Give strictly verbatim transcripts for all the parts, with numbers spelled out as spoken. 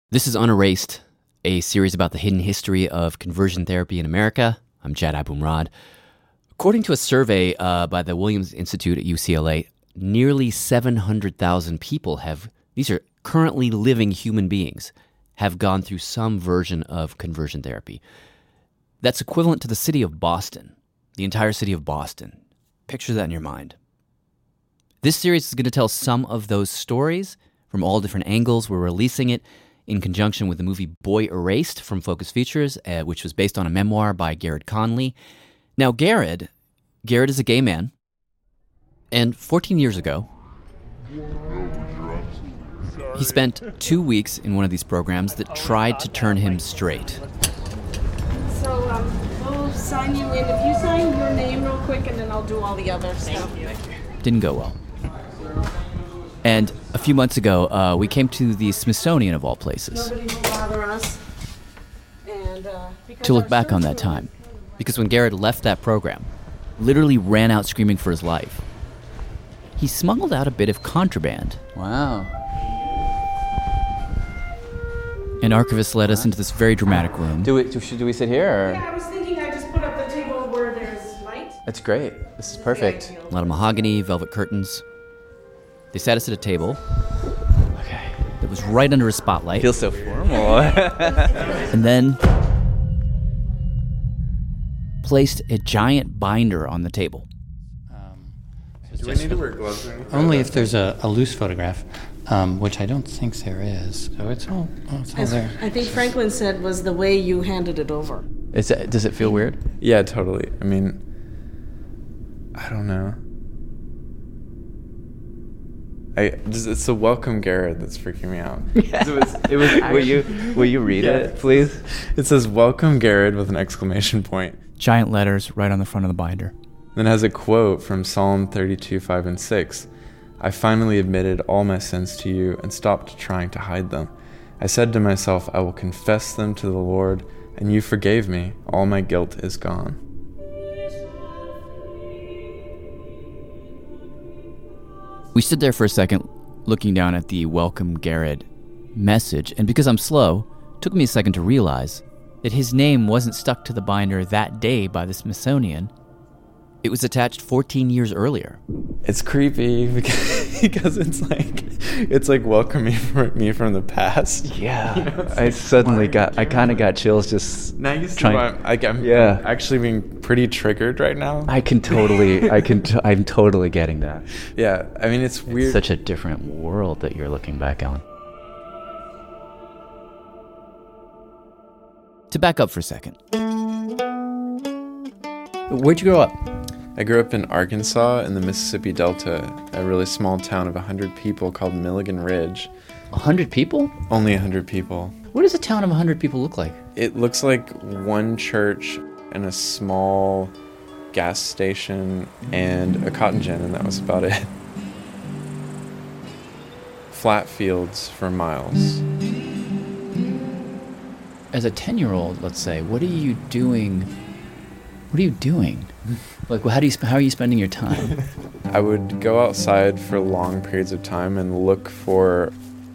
This is Unerased, a series about the hidden history of conversion therapy in America. I'm Jad Abumrad. According to a survey uh, by the Williams Institute at U C L A, nearly seven hundred thousand people have, these are currently living human beings, have gone through some version of conversion therapy. That's equivalent to the city of Boston, the entire city of Boston. Picture that in your mind. This series is going to tell some of those stories from all different angles. We're releasing it in conjunction with the movie Boy Erased from Focus Features, uh, which was based on a memoir by Garrett Conley. Now, Garrett, Garrett is a gay man, and fourteen years ago, he spent two weeks in one of these programs that tried to turn him straight. So, um, we'll sign you in. If you sign your name real quick, and then I'll do all the other stuff. Didn't go well. And a few months ago, uh, we came to the Smithsonian, of all places, Nobody will bother us. And, uh, to look back on that time. Because when Garrett left that program, literally ran out screaming for his life, he smuggled out a bit of contraband. Wow. An archivist led us into this very dramatic room. Do we, do, should, do we sit here? Or? Yeah, I was thinking I just put up the table where there's light. That's great. This is perfect. A lot of mahogany, velvet curtains. They sat us at a table. Okay. That was right under a spotlight. Feels so formal. And then placed a giant binder on the table. Um, Do we need to wear gloves or anything? only if there's a, a loose photograph, um, which I don't think there is. So it's all, oh, it's all As there. I think Franklin said was the way you handed it over. Is it, does it feel weird? Yeah, totally. I mean, I don't know. I, it's the welcome Garrett that's freaking me out. It was, it was, will you, will you read Yeah. it, please? It says welcome Garrett with an exclamation point. Giant letters right on the front of the binder. Then it has a quote from Psalm thirty-two, five and six. I finally admitted all my sins to you and stopped trying to hide them. I said to myself, I will confess them to the Lord, and you forgave me. All my guilt is gone. We stood there for a second, looking down at the welcome Garrett message, and because I'm slow, it took me a second to realize that his name wasn't stuck to the binder that day by the Smithsonian. It was attached fourteen years earlier. It's creepy because, because it's like it's like welcoming me from the past. Yeah. You know, I like, suddenly got, I kind of got chills just Now you see trying. why I'm, like, I'm Yeah. actually being pretty triggered right now. I can totally, I can, t- I'm totally getting that. Yeah, I mean, it's weird. It's such a different world that you're looking back on. To back up for a second. Where'd you grow up? I grew up in Arkansas in the Mississippi Delta, a really small town of one hundred people called Milligan Ridge. A hundred people? Only one hundred people. What does a town of a hundred people look like? It looks like one church and a small gas station and a cotton gin, and that was about it. Flat fields for miles. As a ten-year-old, let's say, what are you doing? What are you doing? Like, how do you? How are you spending your time? I would go outside for long periods of time and look for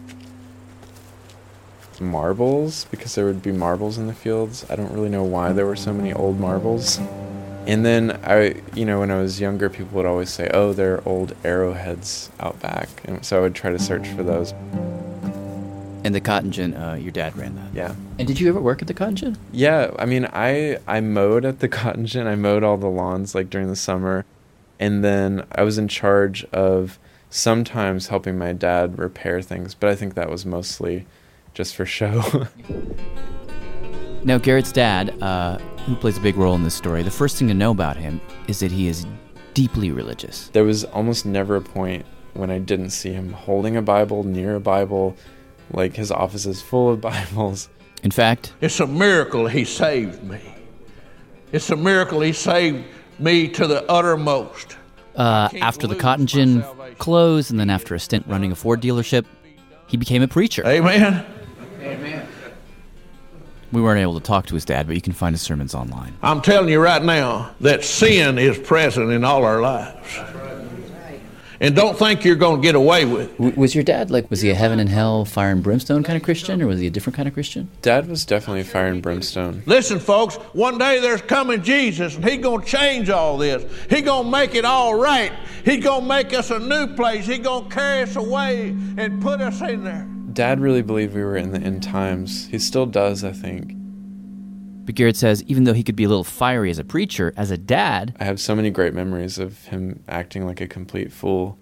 marbles, because there would be marbles in the fields. I don't really know why there were so many old marbles. And then I, you know, when I was younger, people would always say, "Oh, there are old arrowheads out back," and so I would try to search for those. And the cotton gin, uh, your dad ran that. Yeah. And did you ever work at the cotton gin? Yeah, I mean, I I mowed at the cotton gin. I mowed all the lawns like during the summer, and then I was in charge of sometimes helping my dad repair things, but I think that was mostly just for show. Now, Garrett's dad, uh, who plays a big role in this story, the first thing to know about him is that he is deeply religious. There was almost never a point when I didn't see him holding a Bible, near a Bible. Like, his office is full of Bibles. In fact, it's a miracle he saved me. It's a miracle he saved me to the uttermost. Uh, after the cotton gin closed, and then after a stint running a Ford dealership, he became a preacher. Amen. Amen. We weren't able to talk to his dad, but you can find his sermons online. I'm telling you right now that sin is present in all our lives. and don't think you're going to get away with it. W- was your dad, like, was he a heaven and hell, fire and brimstone kind of Christian, or was he a different kind of Christian? Dad was definitely fire and brimstone. Listen, folks, one day there's coming Jesus, and he's going to change all this. He's going to make it all right. He's going to make us a new place. He's going to carry us away and put us in there. Dad really believed we were in the end times. He still does, I think. But Garrett says even though he could be a little fiery as a preacher, as a dad... I have so many great memories of him acting like a complete fool.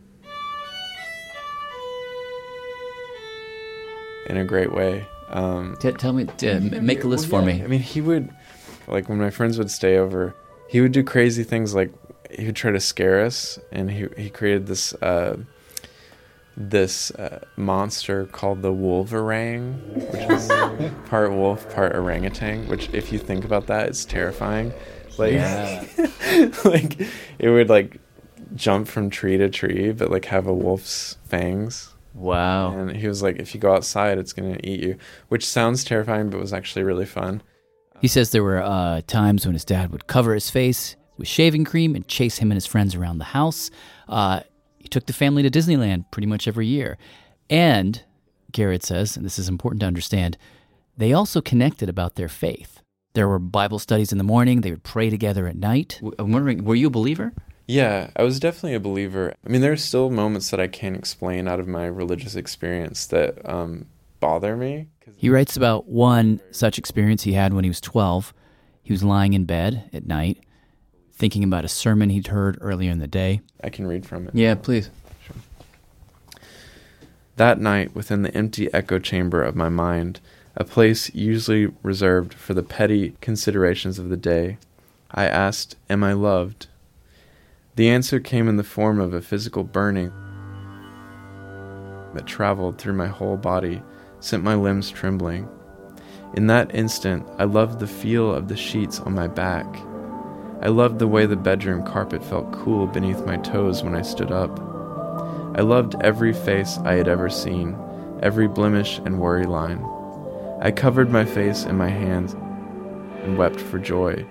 In a great way. Um, T- tell me, t- make a list for me. I mean, he would, like when my friends would stay over, he would do crazy things like he would try to scare us, and he he created this uh, this uh, monster called the Wolverang, which is part wolf, part orangutan, which if you think about that, it's terrifying. Like, Yeah. like it would like jump from tree to tree, but like have a wolf's fangs. Wow. And he was like, if you go outside, it's going to eat you, which sounds terrifying, but was actually really fun. He says there were uh, times when his dad would cover his face with shaving cream and chase him and his friends around the house. Uh, he took the family to Disneyland pretty much every year. And, Garrett says, and this is important to understand, they also connected about their faith. There were Bible studies in the morning. They would pray together at night. W- I'm wondering, were you a believer? Yeah, I was definitely a believer. I mean, there are still moments that I can't explain out of my religious experience that um, bother me. He writes about one such experience he had when he was twelve. He was lying in bed at night, thinking about a sermon he'd heard earlier in the day. I can read from it. Yeah, please. That night, within the empty echo chamber of my mind, a place usually reserved for the petty considerations of the day, I asked, am I loved? The answer came in the form of a physical burning that traveled through my whole body, sent my limbs trembling. In that instant, I loved the feel of the sheets on my back. I loved the way the bedroom carpet felt cool beneath my toes when I stood up. I loved every face I had ever seen, every blemish and worry line. I covered my face in my hands and wept for joy.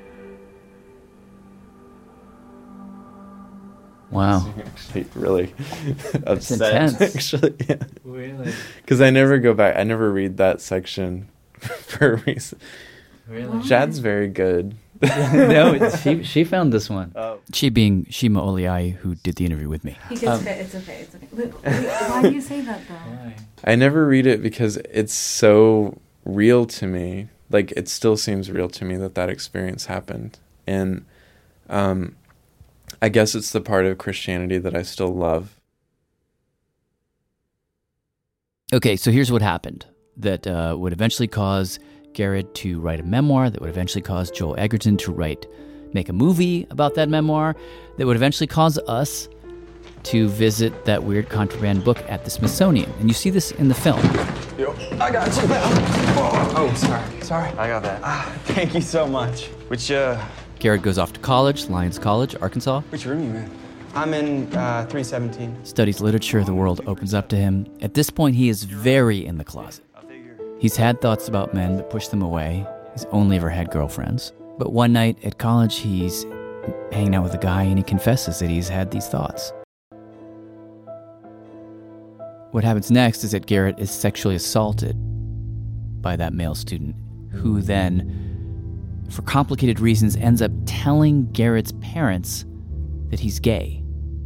Wow. Actually, really upset. intense. Actually, yeah. Really? Because I never go back. I never read that section for a reason. Really? Jad's very good. No, it's, she she found this one. She being Shima Oliai, who did the interview with me. He gets fit. It's okay. It's okay. Wait, wait, why do you say that though? I never read it because it's so real to me. Like, it still seems real to me that that experience happened. And um, I guess it's the part of Christianity that I still love. Okay, so here's what happened that uh, would eventually cause Garrett to write a memoir, that would eventually cause Joel Edgerton to write, make a movie about that memoir, that would eventually cause us to visit that weird contraband book at the Smithsonian. And you see this in the film. Yo, I got you, man. Oh, oh, sorry, sorry. I got that. Ah, thank you so much. Which, uh... Garrett goes off to college, Lyons College, Arkansas. Which room you in? I'm in uh, three seventeen. Studies literature, the world opens up to him. At this point, he is very in the closet. He's had thoughts about men, but pushed them away. He's only ever had girlfriends. But one night at college, he's hanging out with a guy, and he confesses that he's had these thoughts. What happens next is that Garrett is sexually assaulted by that male student, who then, for complicated reasons, ends up telling Garrett's parents that he's gay.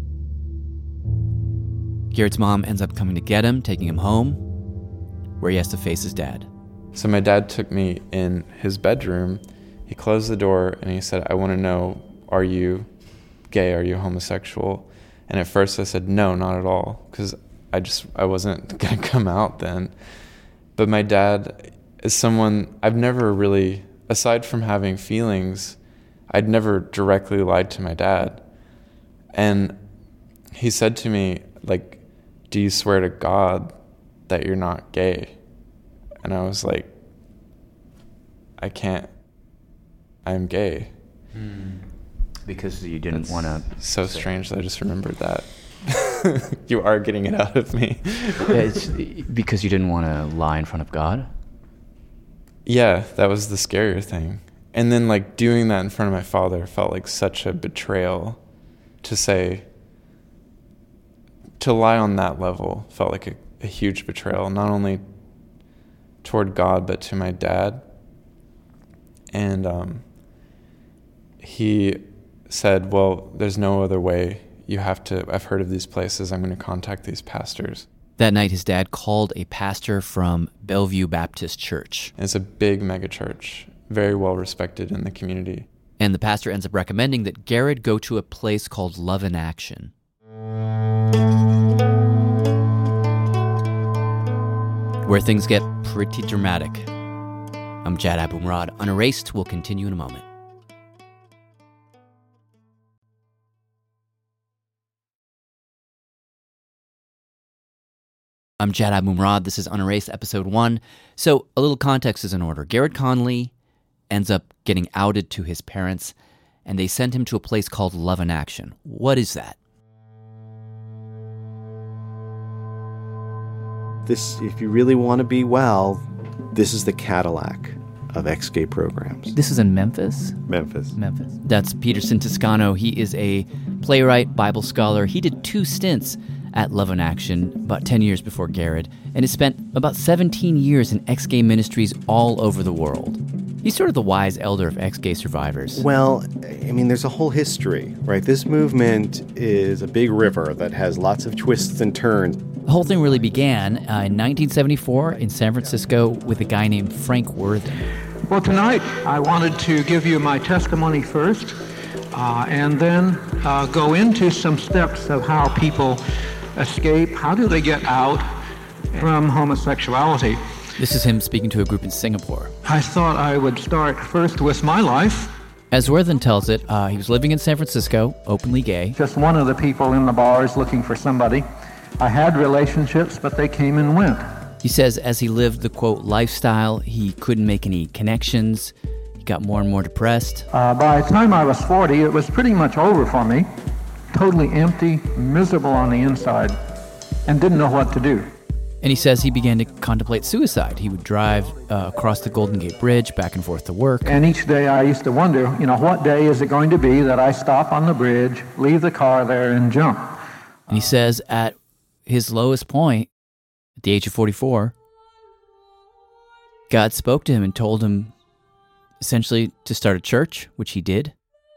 Garrett's mom ends up coming to get him, taking him home, where he has to face his dad. So my dad took me in his bedroom. He closed the door and he said, I want to know, are you gay? Are you homosexual? And at first I said, no, not at all, because I just, I wasn't going to come out then. But my dad is someone, I've never really, aside from having feelings, I'd never directly lied to my dad. And he said to me, like, do you swear to God that you're not gay? And I was like, I can't, I'm gay. Hmm. Because you didn't want to... So strange that I just remembered that. You are getting it out of me. It's because you didn't want to lie in front of God? Yeah, that was the scarier thing. And then like doing that in front of my father felt like such a betrayal, to say to lie on that level felt like a, a huge betrayal, not only toward God, but to my dad. And um, he said, well, there's no other way. You have to, I've heard of these places. I'm going to contact these pastors. That night, his dad called a pastor from Bellevue Baptist Church. It's a big megachurch, very well respected in the community. And the pastor ends up recommending that Garrett go to a place called Love in Action. Where things get pretty dramatic. I'm Jad Abumrad. Unerased will continue in a moment. I'm Jad Abumrad. This is Unerased, Episode one. So, a little context is in order. Garrett Conley ends up getting outed to his parents, and they send him to a place called Love in Action. What is that? This, if you really want to be well, this is the Cadillac of ex-gay programs. This is in Memphis? Memphis. Memphis. That's Peterson Toscano. He is a playwright, Bible scholar. He did two stints at Love in Action about ten years before Garrett, and has spent about seventeen years in ex-gay ministries all over the world. He's sort of the wise elder of ex-gay survivors. Well, I mean, there's a whole history, right? This movement is a big river that has lots of twists and turns. The whole thing really began uh, in nineteen seventy-four in San Francisco with a guy named Frank Worthen. Well, tonight I wanted to give you my testimony first, uh, and then uh, go into some steps of how people escape, how do they get out from homosexuality. This is him speaking to a group in Singapore. I thought I would start first with my life. As Worthen tells it, uh, he was living in San Francisco, openly gay. Just one of the people in the bars looking for somebody. I had relationships, but they came and went. He says as he lived the, quote, lifestyle, he couldn't make any connections. He got more and more depressed. Uh, by the time I was forty, it was pretty much over for me. Totally empty, miserable on the inside, and didn't know what to do. And he says he began to contemplate suicide. He would drive uh, across the Golden Gate Bridge back and forth to work. And each day I used to wonder, you know, what day is it going to be that I stop on the bridge, leave the car there, and jump? And he says at his lowest point, at the age of forty-four, God spoke to him and told him essentially to start a church, which he did,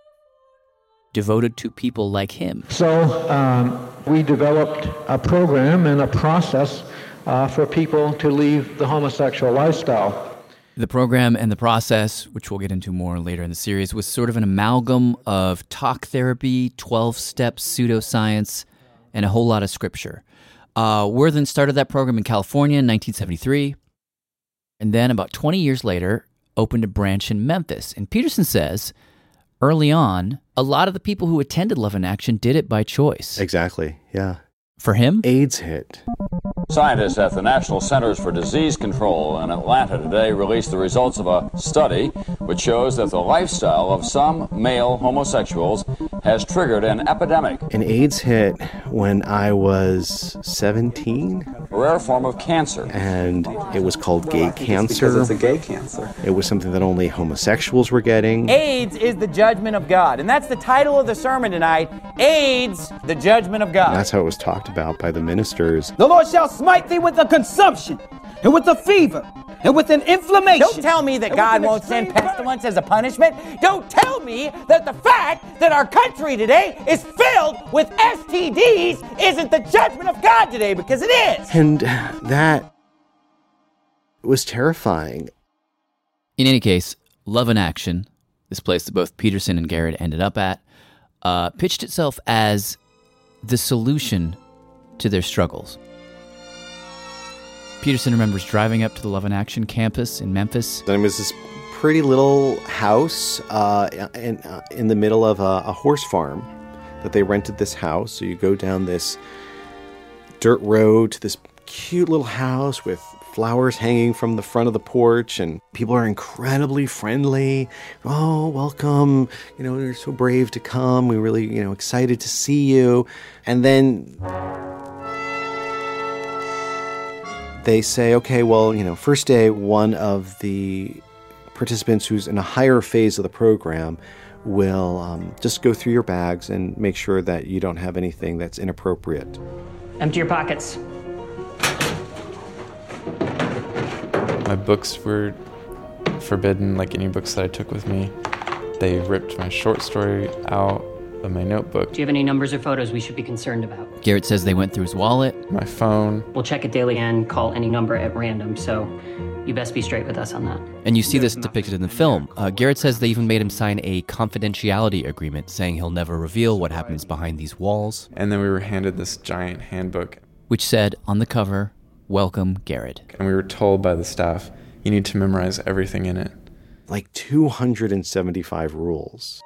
devoted to people like him. So um, we developed a program and a process uh, for people to leave the homosexual lifestyle. The program and the process, which we'll get into more later in the series, was sort of an amalgam of talk therapy, twelve-step pseudoscience, and a whole lot of scripture. Uh, Worthen started that program in California in nineteen seventy-three, and then about twenty years later, opened a branch in Memphis. And Peterson says, early on, a lot of the people who attended Love in Action did it by choice. Exactly, yeah. For him, AIDS hit. Scientists at the National Centers for Disease Control in Atlanta today released the results of a study which shows that the lifestyle of some male homosexuals has triggered an epidemic. And AIDS hit when I was seventeen. A rare form of cancer. And it was called gay cancer. Because it's a gay cancer. It was something that only homosexuals were getting. AIDS is the judgment of God. And that's the title of the sermon tonight. AIDS, the judgment of God. And that's how it was talked about by the ministers. The Lord shall smite thee with a consumption, and with a fever, and with an inflammation. Don't tell me that God won't send pestilence as a punishment. Don't tell me that the fact that our country today is filled with S T Ds isn't the judgment of God today, because it is. And that was terrifying. in any case, Love in Action, this place that both Peterson and Garrett ended up at, uh, pitched itself as the solution to their struggles. Peterson remembers driving up to the Love in Action campus in Memphis. There was this pretty little house uh, in, uh, in the middle of a, a horse farm that they rented this house. So you go down this dirt road to this cute little house with flowers hanging from the front of the porch, and people are incredibly friendly. Oh, welcome. You know, you're so brave to come. We're really, you know, excited to see you. And then they say, okay, well, you know, first day, one of the participants who's in a higher phase of the program will um, just go through your bags and make sure that you don't have anything that's inappropriate. Empty your pockets. My books were forbidden, like any books that I took with me. They ripped my short story out of my notebook. Do you have any numbers or photos we should be concerned about? Garrett says they went through his wallet. My phone. We'll check it daily and call any number at random, so you best be straight with us on that. And you see this depicted in the film. Uh, Garrett says they even made him sign a confidentiality agreement saying he'll never reveal what happens behind these walls. And then we were handed this giant handbook, which said on the cover, "Welcome, Garrett." And we were told by the staff, you need to memorize everything in it. Like two hundred seventy-five rules.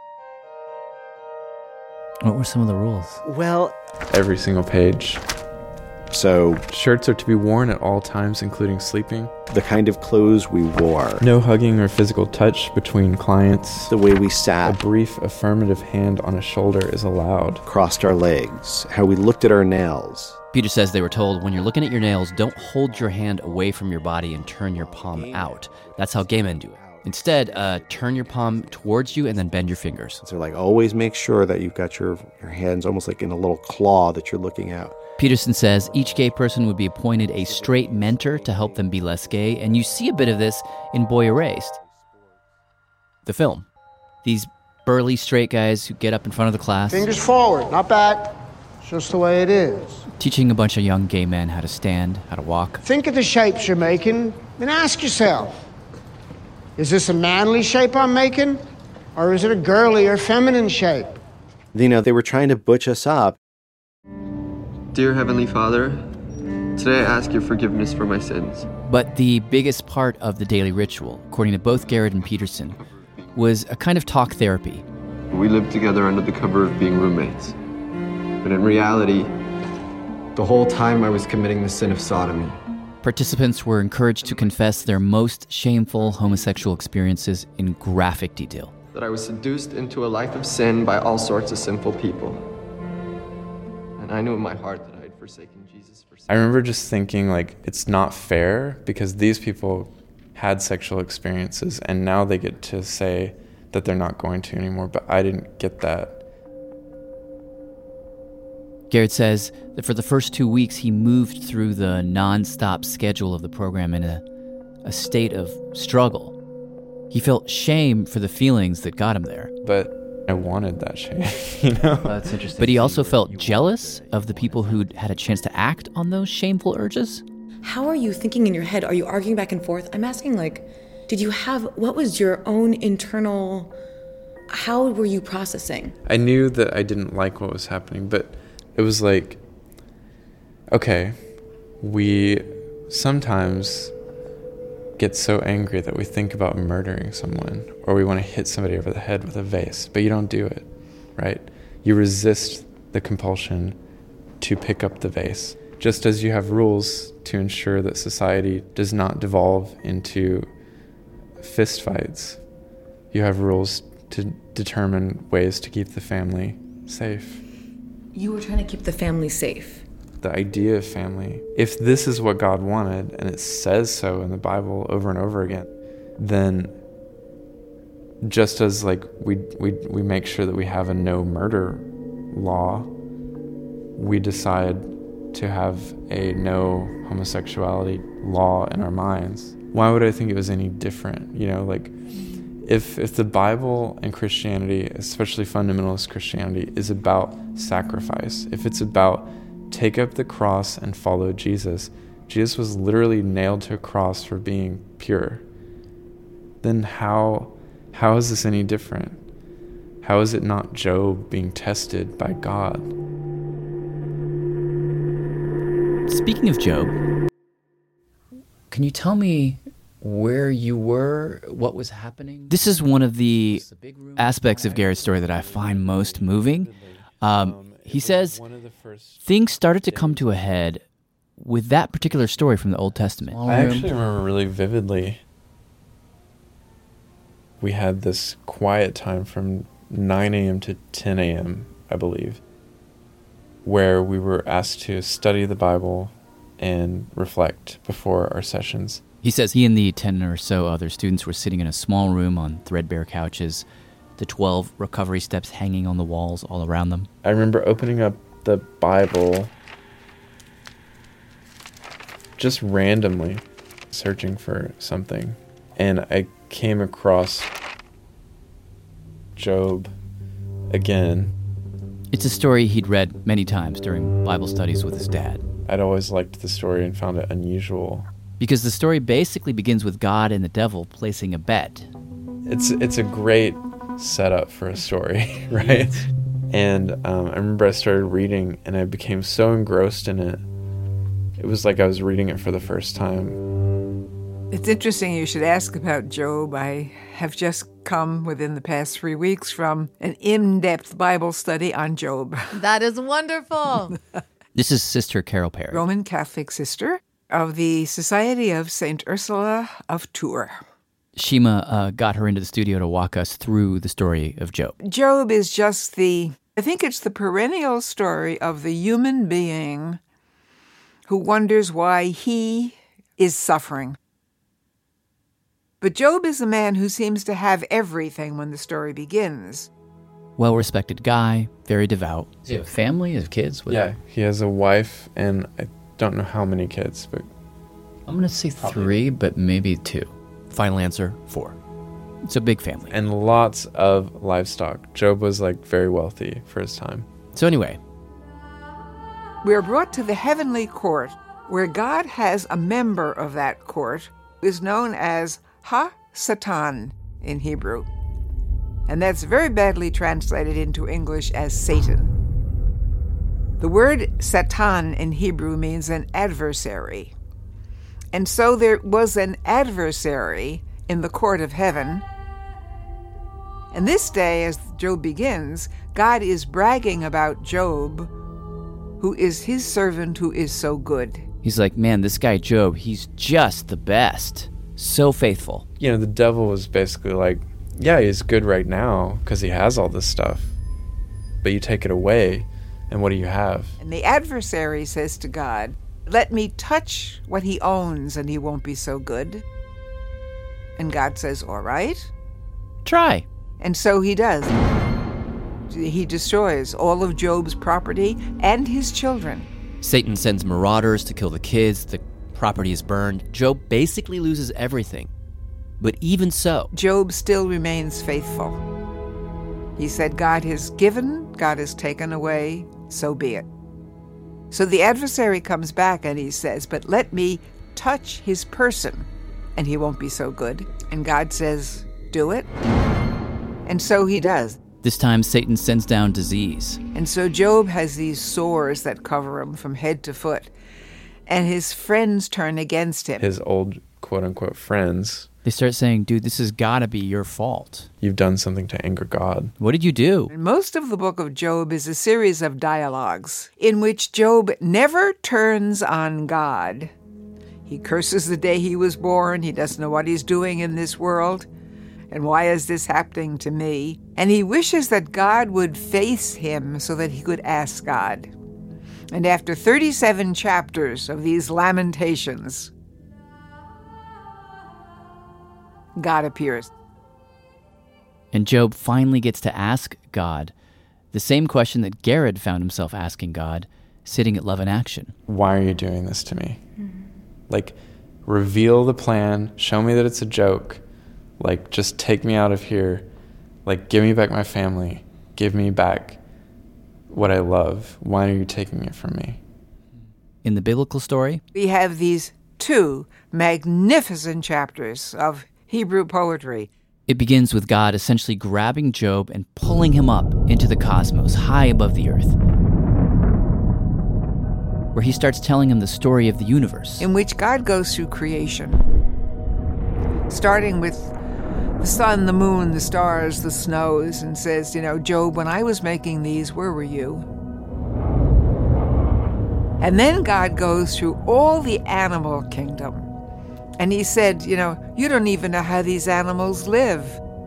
What were some of the rules? Well, every single page. So, shirts are to be worn at all times, including sleeping. The kind of clothes we wore. No hugging or physical touch between clients. The way we sat. A brief affirmative hand on a shoulder is allowed. Crossed our legs. How we looked at our nails. Peter says they were told, when you're looking at your nails, don't hold your hand away from your body and turn your palm out. That's how gay men do it. Instead, uh, turn your palm towards you and then bend your fingers. So like, always make sure that you've got your, your hands almost like in a little claw that you're looking at. Peterson says each gay person would be appointed a straight mentor to help them be less gay, and you see a bit of this in Boy Erased, the film. These burly straight guys who get up in front of the class. Fingers forward, not back. It's just the way it is. Teaching a bunch of young gay men how to stand, how to walk. Think of the shapes you're making, and ask yourself, is this a manly shape I'm making, or is it a girly or feminine shape? You know, they were trying to butch us up. Dear Heavenly Father, today I ask your forgiveness for my sins. But the biggest part of the daily ritual, according to both Garrett and Peterson, was a kind of talk therapy. We lived together under the cover of being roommates. But in reality, the whole time I was committing the sin of sodomy. Participants were encouraged to confess their most shameful homosexual experiences in graphic detail. That I was seduced into a life of sin by all sorts of sinful people. And I knew in my heart that I had forsaken Jesus for sin. I remember just thinking, like, it's not fair because these people had sexual experiences and now they get to say that they're not going to anymore, but I didn't get that. Garrett says that for the first two weeks, he moved through the non-stop schedule of the program in a, a state of struggle. He felt shame for the feelings that got him there. But I wanted that shame, you know? Oh, that's interesting. But he also felt jealous of the people who'd had a chance to act on those shameful urges. How are you thinking in your head? Are you arguing back and forth? I'm asking, like, did you have, what was your own internal, how were you processing? I knew that I didn't like what was happening, but it was like, okay, we sometimes get so angry that we think about murdering someone, or we want to hit somebody over the head with a vase, but you don't do it, right? You resist the compulsion to pick up the vase, just as you have rules to ensure that society does not devolve into fistfights. You have rules to determine ways to keep the family safe. You were trying to keep the family safe. The idea of family. If this is what God wanted, and it says so in the Bible over and over again, then just as like we we we make sure that we have a no murder law, we decide to have a no homosexuality law in our minds. Why would I think it was any different? You know, like if if the Bible and Christianity, especially fundamentalist Christianity, is about sacrifice, if it's about take up the cross and follow Jesus, Jesus was literally nailed to a cross for being pure, then how how is this any different? How is it not Job being tested by God? Speaking of Job, can you tell me where you were, what was happening? This is one of the aspects of Garrett's story that I find most moving. Um, he says things started to come to a head with that particular story from the Old Testament. I actually remember really vividly, we had this quiet time from nine a.m. to ten a.m., I believe, where we were asked to study the Bible and reflect before our sessions. He says he and the ten or so other students were sitting in a small room on threadbare couches, the twelve recovery steps hanging on the walls all around them. I remember opening up the Bible just randomly searching for something, and I came across Job again. It's a story he'd read many times during Bible studies with his dad. I'd always liked the story and found it unusual. Because the story basically begins with God and the devil placing a bet. It's it's a great setup for a story, right? And um, I remember I started reading, and I became so engrossed in it. It was like I was reading it for the first time. It's interesting you should ask about Job. I have just come within the past three weeks from an in-depth Bible study on Job. That is wonderful. This is Sister Carol Perry, Roman Catholic sister of the Society of Saint Ursula of Tours. Shima uh, got her into the studio to walk us through the story of Job. Job is just the, I think it's the perennial story of the human being who wonders why he is suffering. But Job is a man who seems to have everything when the story begins. Well-respected guy, very devout. Does he have a family? Does he have kids? What Yeah, he has a wife, and I don't know how many kids, but... I'm going to say three, but maybe two. Final answer, four. It's a big family. And lots of livestock. Job was, like, very wealthy for his time. So anyway. We are brought to the heavenly court, where God has a member of that court who is known as Ha-Satan in Hebrew. And that's very badly translated into English as Satan. The word Satan in Hebrew means an adversary. And so there was an adversary in the court of heaven. And this day, as Job begins, God is bragging about Job, who is his servant who is so good. He's like, man, this guy Job, he's just the best. So faithful. You know, the devil was basically like, yeah, he's good right now because he has all this stuff. But you take it away, and what do you have? And the adversary says to God, let me touch what he owns and he won't be so good. And God says, all right. Try. And so he does. He destroys all of Job's property and his children. Satan sends marauders to kill the kids. The property is burned. Job basically loses everything. But even so, Job still remains faithful. He said, God has given, God has taken away, so be it. So the adversary comes back and he says, but let me touch his person and he won't be so good. And God says, do it. And so he does. This time Satan sends down disease. And so Job has these sores that cover him from head to foot. And his friends turn against him. His old quote-unquote friends. They start saying, dude, this has got to be your fault. You've done something to anger God. What did you do? Most of the book of Job is a series of dialogues in which Job never turns on God. He curses the day he was born. He doesn't know what he's doing in this world. And why is this happening to me? And he wishes that God would face him so that he could ask God. And after thirty-seven chapters of these lamentations, God appears. And Job finally gets to ask God the same question that Garrett found himself asking God, sitting at Love in Action. Why are you doing this to me? Mm-hmm. Like, reveal the plan. Show me that it's a joke. Like, just take me out of here. Like, give me back my family. Give me back what I love. Why are you taking it from me? In the biblical story, we have these two magnificent chapters of Hebrew poetry. It begins with God essentially grabbing Job and pulling him up into the cosmos, high above the earth, where he starts telling him the story of the universe. In which God goes through creation, starting with the sun, the moon, the stars, the snows, and says, you know, Job, when I was making these, where were you? And then God goes through all the animal kingdom. And he said, you know, you don't even know how these animals live.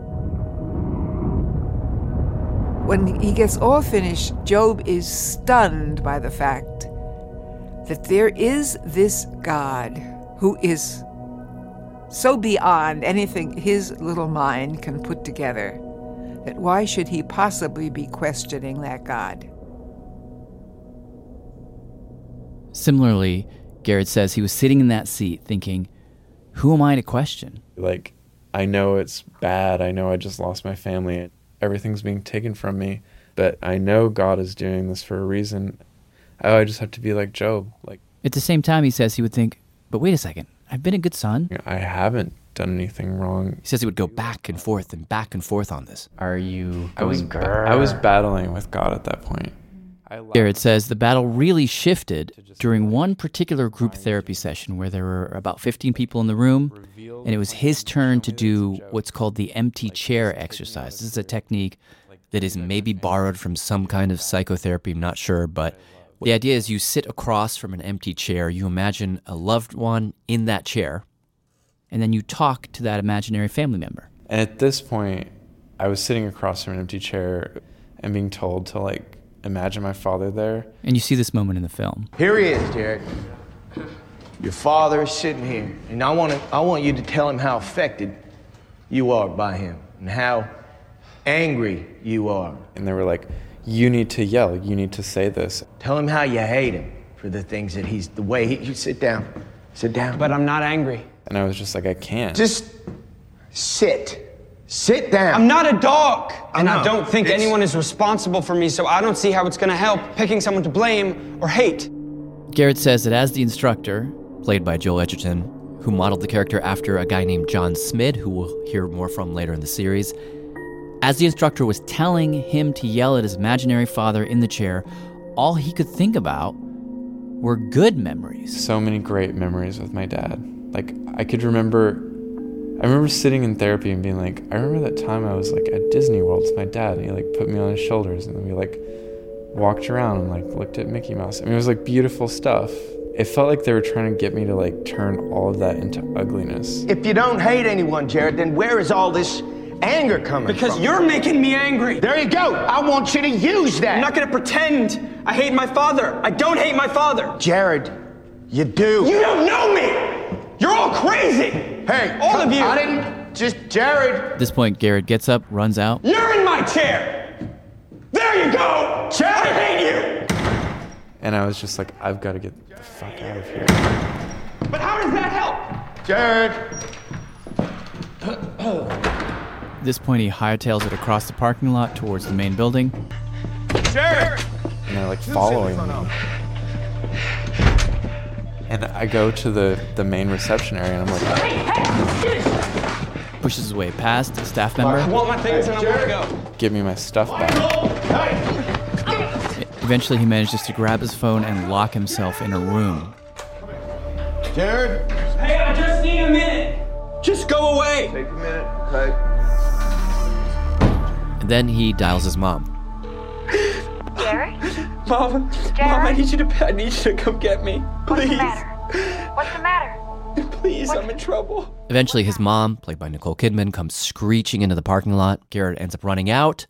When he gets all finished, Job is stunned by the fact that there is this God who is so beyond anything his little mind can put together that why should he possibly be questioning that God? Similarly, Garrett says he was sitting in that seat thinking, who am I to question? Like, I know it's bad. I know I just lost my family. Everything's being taken from me. But I know God is doing this for a reason. Oh, I just have to be like Job. Like, at the same time, he says he would think, but wait a second, I've been a good son. I haven't done anything wrong. He says he would go back and forth and back and forth on this. Are you I was, going I was battling with God at that point. Garrett says the battle really shifted during one particular group therapy session where there were about fifteen people in the room, and it was his turn to do what's called the empty chair exercise. This is a technique that is maybe borrowed from some kind of psychotherapy, I'm not sure, but the idea is you sit across from an empty chair, you imagine a loved one in that chair, and then you talk to that imaginary family member. And at this point, I was sitting across from an empty chair and being told to, like, imagine my father there. And you see this moment in the film. Here he is, Jared. Your father is sitting here, and I want to, I want you to tell him how affected you are by him and how angry you are. And they were like, you need to yell, you need to say this. Tell him how you hate him for the things that he's, the way he, you sit down, sit down. But I'm not angry. And I was just like, I can't. Just sit. Sit down. I'm not a dog, and I I don't think It's- anyone is responsible for me, so I don't see how it's going to help picking someone to blame or hate. Garrett says that as the instructor, played by Joel Edgerton, who modeled the character after a guy named John Smid, who we'll hear more from later in the series, as the instructor was telling him to yell at his imaginary father in the chair, all he could think about were good memories. So many great memories with my dad. Like, I could remember... I remember sitting in therapy and being like, I remember that time I was like at Disney World with my dad, and he like put me on his shoulders, and then we like walked around and like looked at Mickey Mouse. I mean, it was like beautiful stuff. It felt like they were trying to get me to like turn all of that into ugliness. If you don't hate anyone, Jared, then where is all this anger coming Because from? you're making me angry. There you go. I want you to use that. I'm not going to pretend I hate my father. I don't hate my father. Jared, you do. You don't know me. You're all crazy. Hey, all of you. I didn't. Just Jared. At this point, Garrett gets up, runs out. You're in my chair. There you go. Jared, I hate you. And I was just like, I've got to get the fuck out of here. But how does that help? Jared. At this point, he hightails it across the parking lot towards the main building. Jared. And they're like following me. And I go to the, the main reception area, and I'm like... Pushes his way past a staff member. I want my things and I want to go. Give me my stuff back. Eventually, he manages to grab his phone and lock himself in a room. Jared? Hey, I just need a minute. Just go away. Take a minute, okay? And then he dials his mom. Jared? Mom, Jared? Mom, I need you to, I need you to come get me. What's Please. the matter? What's the matter? Please, I'm in trouble. Eventually, his mom, played by Nicole Kidman, comes screeching into the parking lot. Garrett ends up running out.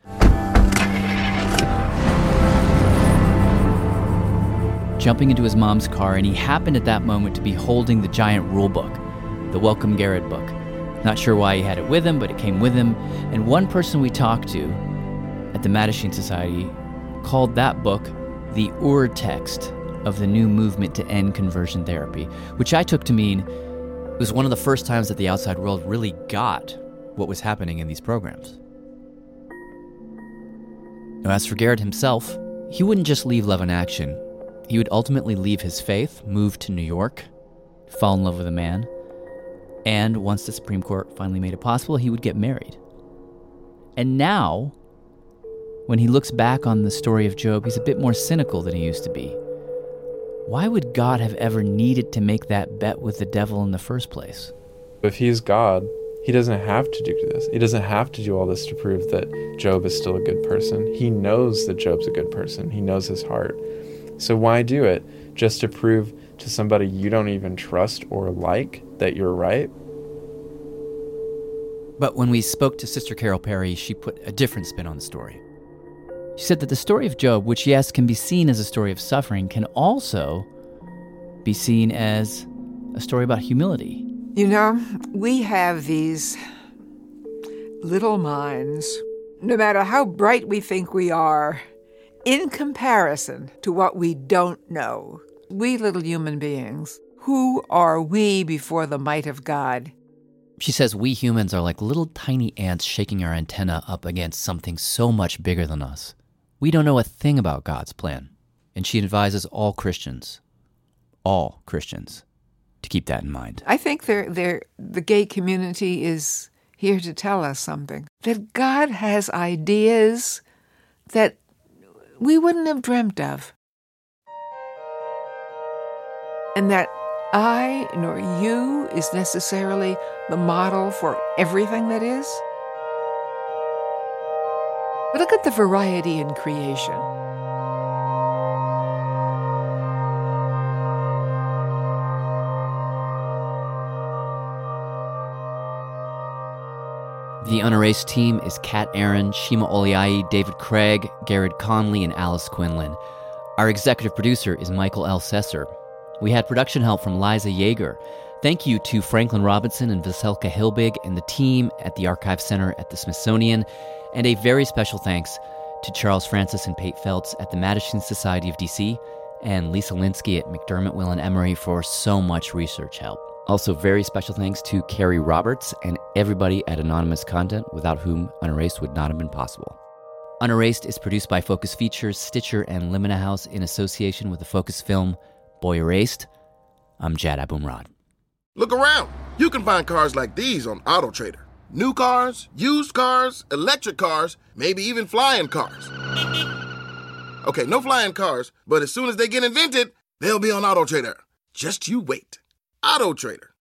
Jumping into his mom's car, and he happened at that moment to be holding the giant rule book, the Welcome Garrett book. Not sure why he had it with him, but it came with him. And one person we talked to at the Mattachine Society called that book the Ur text of the new movement to end conversion therapy, which I took to mean it was one of the first times that the outside world really got what was happening in these programs. Now, as for Garrett himself, he wouldn't just leave Love in Action. He would ultimately leave his faith, move to New York, fall in love with a man, and once the Supreme Court finally made it possible, he would get married. And now, when he looks back on the story of Job, he's a bit more cynical than he used to be. Why would God have ever needed to make that bet with the devil in the first place? If he's God, he doesn't have to do this. He doesn't have to do all this to prove that Job is still a good person. He knows that Job's a good person. He knows his heart. So why do it? Just to prove to somebody you don't even trust or like that you're right? But when we spoke to Sister Carol Perry, she put a different spin on the story. She said that the story of Job, which yes, can be seen as a story of suffering, can also be seen as a story about humility. You know, we have these little minds, no matter how bright we think we are, in comparison to what we don't know. We little human beings Who are we before the might of God? She says we humans are like little tiny ants shaking our antenna up against something so much bigger than us. We don't know a thing about God's plan. And she advises all Christians, all Christians, to keep that in mind. I think they're, they're, the gay community is here to tell us something. That God has ideas that we wouldn't have dreamt of. And that I nor you is necessarily the model for everything that is. But look at the variety in creation. The Unerased team is Kat Aaron, Shima Oliai, David Craig, Garrett Conley, and Alice Quinlan. Our executive producer is Michael L. Sesser. We had production help from Liza Yeager. Thank you to Franklin Robinson and Veselka Hilbig and the team at the Archive Center at the Smithsonian. And a very special thanks to Charles Francis and Pate Feltz at the Mattachine Society of D C and Lisa Linsky at McDermott, Will and Emery for so much research help. Also, very special thanks to Carrie Roberts and everybody at Anonymous Content, without whom Unerased would not have been possible. Unerased is produced by Focus Features, Stitcher, and Limina House in association with the Focus film Boy Erased. I'm Jad Abumrad. Look around. You can find cars like these on AutoTrader. New cars, used cars, electric cars, maybe even flying cars. Okay, no flying cars, but as soon as they get invented, they'll be on AutoTrader. Just you wait. AutoTrader.